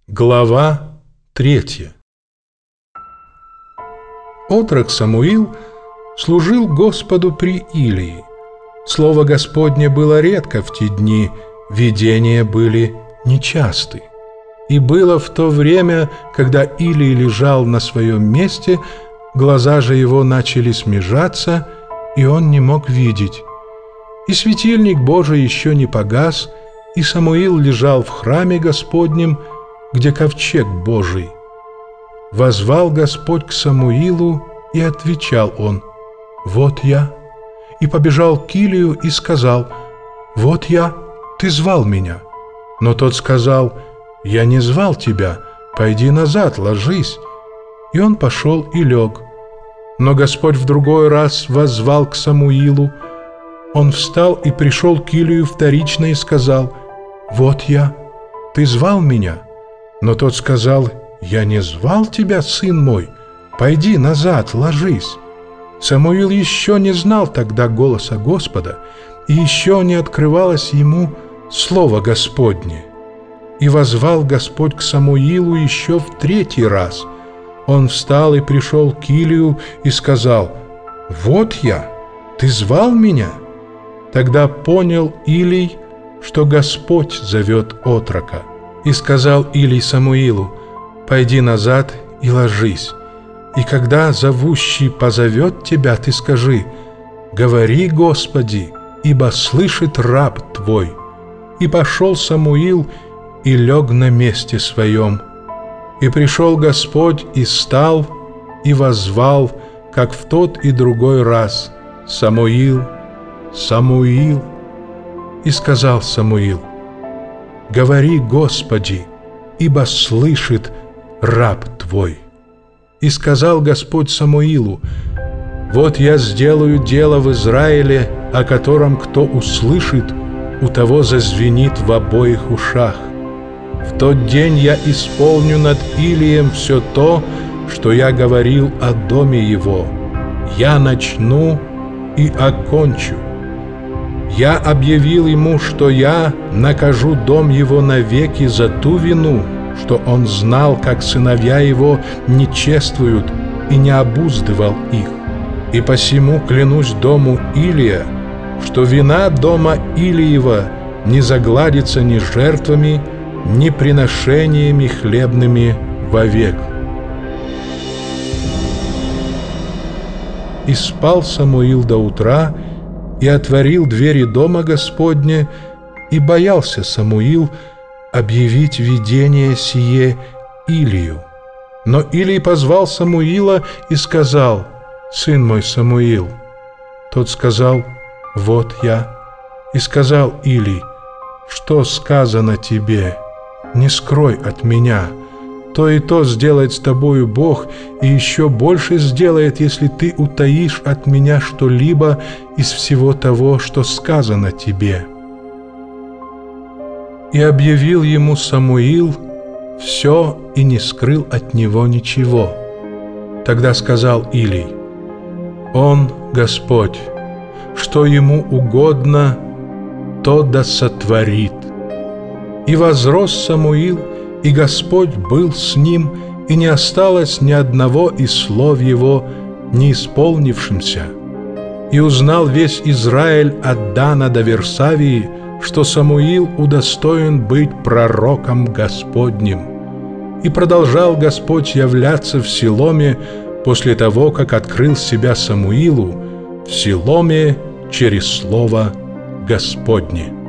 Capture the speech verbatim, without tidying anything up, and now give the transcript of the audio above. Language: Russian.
Глава третья. Отрок Самуил служил Господу при Илии. Слово Господне было редко в те дни, видения были нечасты. И было в то время, когда Илий лежал на своем месте, глаза же его начали смежаться, и он не мог видеть. И светильник Божий еще не погас, и Самуил лежал в храме Господнем, где ковчег Божий. Воззвал Господь к Самуилу, и отвечал он: «Вот я». И побежал к Илию и сказал: «Вот я, ты звал меня». Но тот сказал: «Я не звал тебя, пойди назад, ложись». И он пошел и лег. Но Господь в другой раз воззвал к Самуилу. Он встал и пришел к Илию вторично и сказал: «Вот я, ты звал меня». Но тот сказал: «Я не звал тебя, сын мой, пойди назад, ложись». Самуил еще не знал тогда голоса Господа, и еще не открывалось ему слово Господне. И воззвал Господь к Самуилу еще в третий раз. Он встал и пришел к Илию и сказал: «Вот я, ты звал меня». Тогда понял Илий, что Господь зовет отрока. И сказал Илий Самуилу: «Пойди назад и ложись, и когда зовущий позовет тебя, ты скажи: говори, Господи, ибо слышит раб твой». И пошел Самуил и лег на месте своем. И пришел Господь и стал, и воззвал, как в тот и другой раз: «Самуил, Самуил». И сказал Самуил: «Говори, Господи, ибо слышит раб твой». И сказал Господь Самуилу: «Вот я сделаю дело в Израиле, о котором кто услышит, у того зазвенит в обоих ушах. В тот день я исполню над Илием все то, что я говорил о доме его. Я начну и окончу. Я объявил ему, что я накажу дом его навеки за ту вину, что он знал, как сыновья его не чествуют, и не обуздывал их. И посему клянусь дому Илия, что вина дома Илиева не загладится ни жертвами, ни приношениями хлебными вовек». И спал Самуил до утра, и отворил двери дома Господня, и боялся Самуил объявить видение сие Илию. Но Илий позвал Самуила и сказал: «Сын мой Самуил». Тот сказал: «Вот я». И сказал Илий: «Что сказано тебе? Не скрой от меня. То и то сделает с тобою Бог, и еще больше сделает, если ты утаишь от меня что-либо из всего того, что сказано тебе». И объявил ему Самуил все и не скрыл от него ничего. Тогда сказал Илий: «Он Господь, что ему угодно, то да сотворит». И возрос Самуил, и Господь был с ним, и не осталось ни одного из слов его не исполнившимся. И узнал весь Израиль от Дана до Версавии, что Самуил удостоен быть пророком Господним. И продолжал Господь являться в Силоме после того, как открыл себя Самуилу в Силоме через слово Господне.